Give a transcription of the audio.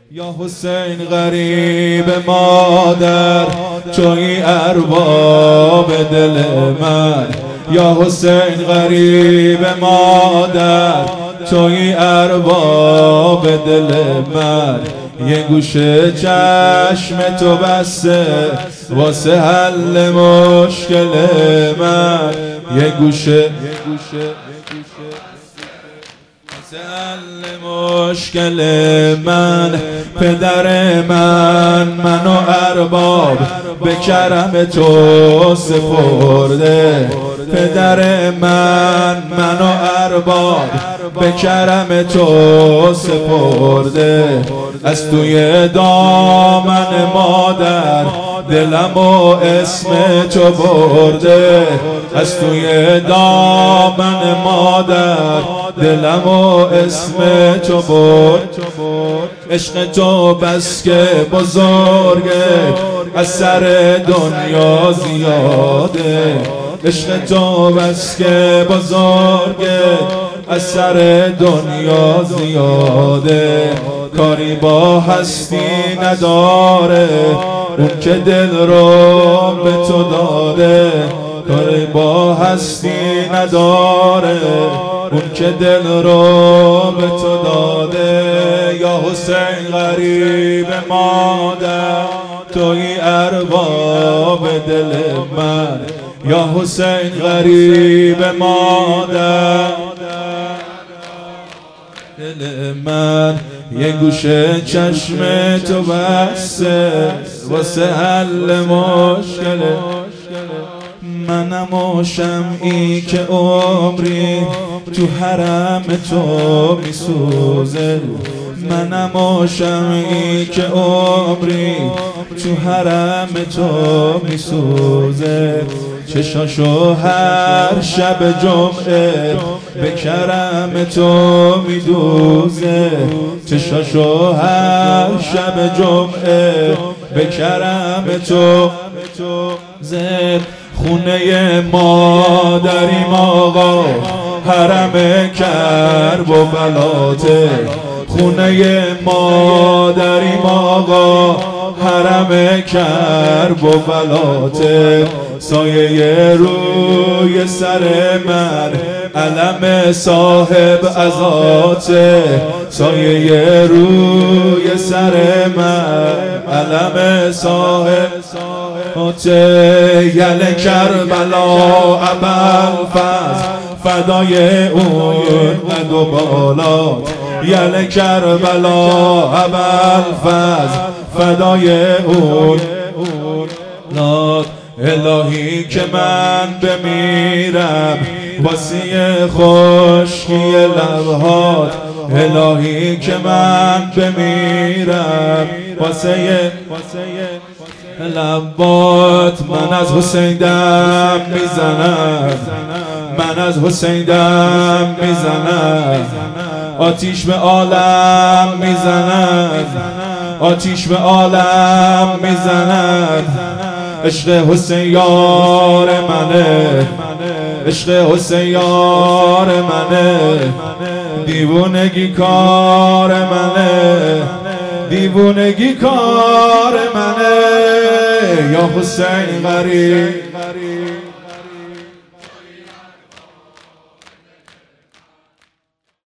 یا حسین غریب مادر توی ارباب دل من، یا حسین غریب مادر توی ارباب دل من. یه گوشه چشم تو بسته واسه حل مشکل من، یه گوشه حل مشکل من. پدر منو ارباب به کرم تو سپرده، پدر منو ارباب به کرم تو سپرده. از توی دامن مادر دلم و اسم تو برده، از توی دامن مادر دلم و اسم تو برد. عشق تو بس که بزرگه از سر دنیا زیاده، عشق تو بس که بزرگه از سر دنیا زیاده. کاری با هستی نداره اون که دل رو به تو داده، کاری با هستی نداره اون که دل رو به تو داده. یا حسین غریب مادر توی ارباب دل من، یا حسین غریب مادر دل من. یه گوشه چشم تو بسته واسه حل مشکل منم و شمعی که عمری تو حرم تو میسوزه، منم و شمعی که عمری تو حرم تو میسوزه. چشاشو هر شب جمعه به کرم تو میدوزه، چشاشو هر شب جمعه به کرم تو زد. خونه مادریم آقا حرم کرب و بلاته، خونه مادریم آقا حرم کرب و بلاته. سایه روی سر من علم صاحب عزاته، سایه روی سر من علم صاحب عزاته. یل کربلا ابوالفضل فدای اون قد و بالات، یل کربلا ابوالفضل فدای اون نات. الهی که من بمیرم واسه خشکی لبهات، الهی که من بمیرم واسه لبات. من از حسین دم میزنم، من از حسین دم میزنم، آتیش به عالم میزنم، آتیش به عالم میزنم. عشق حسین یار منه، عشق حسین یار منه، دیوونگی کار منه، دیوونگی کار منه. یا حسین غریب